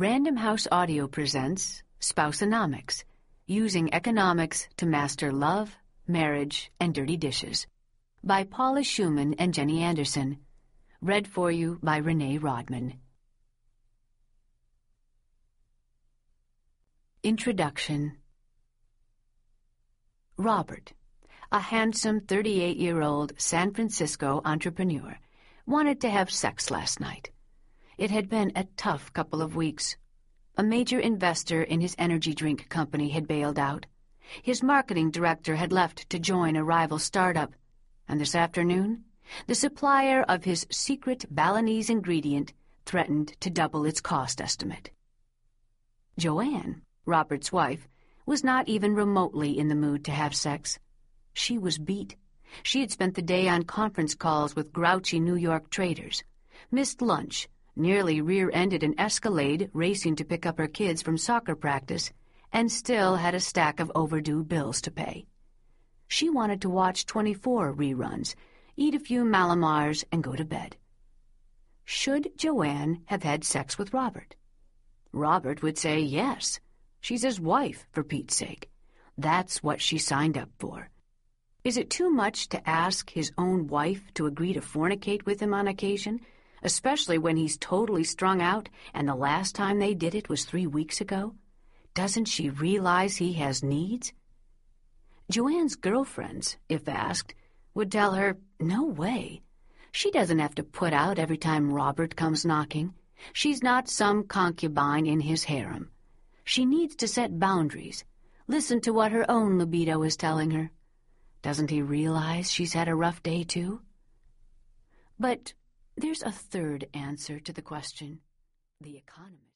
Random House Audio presents Spouseonomics, Using Economics to Master Love, Marriage, and Dirty Dishes, by Paula Schumann and Jenny Anderson. Read for you by Renee Rodman. Introduction. Robert, a handsome 38-year-old San Francisco entrepreneur, wanted to have sex last night. It had been a tough couple of weeks. A major investor in his energy drink company had bailed out. His marketing director had left to join a rival startup. And this afternoon, the supplier of his secret Balinese ingredient threatened to double its cost estimate. Joanne, Robert's wife, was not even remotely in the mood to have sex. She was beat. She had spent the day on conference calls with grouchy New York traders, missed lunch, nearly rear-ended an Escalade racing to pick up her kids from soccer practice, and still had a stack of overdue bills to pay. She wanted to watch 24 reruns, eat a few Malamars, and go to bed. Should Joanne have had sex with Robert? Robert would say yes. She's his wife, for Pete's sake. That's what she signed up for. Is it too much to ask his own wife to agree to fornicate with him on occasion, especially when he's totally strung out and the last time they did it was 3 weeks ago? Doesn't she realize he has needs? Joanne's girlfriends, if asked, would tell her, no way. She doesn't have to put out every time Robert comes knocking. She's not some concubine in his harem. She needs to set boundaries. Listen to what her own libido is telling her. Doesn't he realize she's had a rough day, too? But there's a third answer to the question. The economist.